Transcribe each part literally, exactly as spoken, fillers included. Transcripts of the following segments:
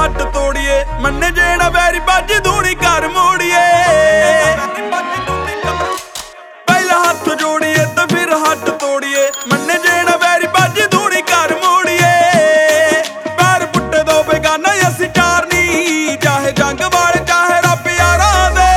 ਹੱਟ ਤੋੜੀਏ, ਮੰਨੇ ਜਿਹੜਾ ਵੈਰੀ ਬੱਜ ਧੂਣੀ ਘਰ ਮੋੜੀਏ। ਪਹਿਲਾਂ ਹੱਥ ਜੋੜੀਏ ਤੇ ਫਿਰ ਹੱਟ ਤੋੜੀਏ, ਮੰਨੇ ਜਿਹੜਾ ਵੈਰੀ ਬੱਜ ਧੂਣੀ ਘਰ ਮੋੜੀਏ। ਪੈਰ ਪੁੱਟੇ ਦੋ ਬੇਗਾਨਾ ਅਸੀਂ ਚਾਰ ਨੀ, ਚਾਹੇ ਜੰਗ ਵਾਲੇ ਚਾਹੇ ਰੱਬ ਯਾਰਾਂ ਦੇ।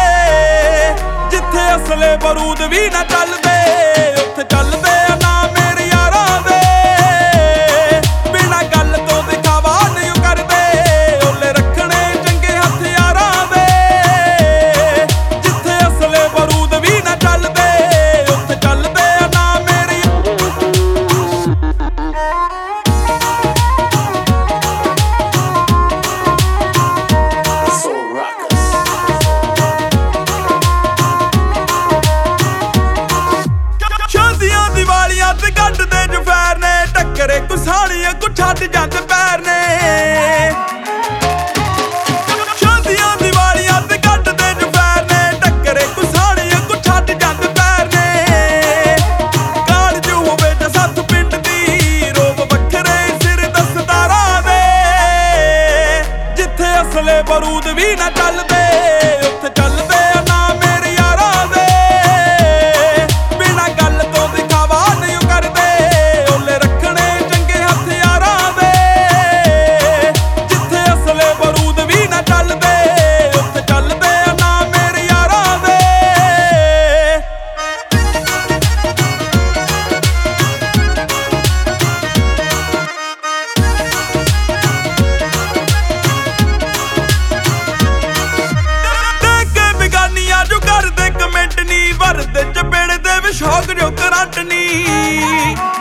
ਜਿੱਥੇ ਅਸਲੇ ਬਰੂਦ ਵੀ ਨਾ ਚੱਲਦੇ, ਉੱਥੇ ਚੱਲਦੇ ਆ ਨਾ ਮੇਰੇ ਯਾਰਾਂ ਦੇ। ਬਿਨਾਂ ਗੱਲ ਤੋਂ ਦਿਖਾਵਾ ਨਹੀਂ ਕਰਦੇ, ਓਲੇ ਰੱਖਣੇ ਚੰਗੇ ਹਥਿਆਰਾਂ ਦੇ। ਜਿੱਥੇ ਅਸਲੇ ਬਰੂਦ ਵੀ ਨਾ ਚੱਲਦੇ, ਉੱਥੇ ਚੱਲਦੇ ਆ ਨਾ ਮੇਰੇ। ਸ਼ਾਦੀਆਂ ਦੀਵਾਲੀਆਂ ਤੇ ਕੱਢਦੇ ਜਫੈਰ ਨੇ, ਟੱਕਰੇ ਕੁਸਾਣੀਆਂ ਕੋ ਛੱਡ ਜਾਂਦੇ ਪੈਰ ਨੇ। ਸ਼ਾਦੀਆਂ ਦੀਵਾਲੀਆਂ ਤੇ ਕੱਢਦੇ ਜਫੈਰ ਨੇ, ਟੱਕਰੇ ਕੁਸਾਣੀਆਂ ਕੋ ਛੱਡ ਜਾਂਦੇ ਪੈਰ ਨੇ। ਕਾਲਜ ਹੋਵੇ ਜਾਂ ਸੱਤ ਪਿੰਡ ਦੀ, ਰੋਬ ਵੱਖਰੇ ਸਿਰ ਦਸਤਾਰਾਂ ਦੇ। ਜਿੱਥੇ ਅਸਲੇ ਬਰੂਦ ਵੀ ਨਾ ਚੱਲਦੇ, ਉੱਥੇ ਚੱਲਦੇ ਆ ਨਾ ਮੇਰੇ ਯਾਰਾਂ ਦੇ। ਬਿਨਾਂ ਗੱਲ ਤੋਂ ਦਿਖਾਵਾ ਨਹੀਂ ਕਰਦੇ, ਓਲੇ ਰੱਖਣੇ ਚੰਗੇ ਹਥਿਆਰਾਂ ਦੇ। ਜਿੱਥੇ ਅਸਲੇ ਬਰੂਦ ਵੀ ਨਾ ਚੱਲਦੇ, ਉੱਥੇ ਚੱਲਦੇ ਆ ਨਾ ਮੇਰੇ ਯਾਰਾਂ ਦੇ। ਦੇਖ ਕੇ ਬੇਗਾਨੀਆਂ ਜੋ ਕਰਦੇ ਕਮੈਂਟ ਨੀ, ਵਰਦੇ ਚਪੇੜ ਦੇ ਵੀ ਸ਼ੌਕ ਜੋ ਕਰੰਟ ਨੀ।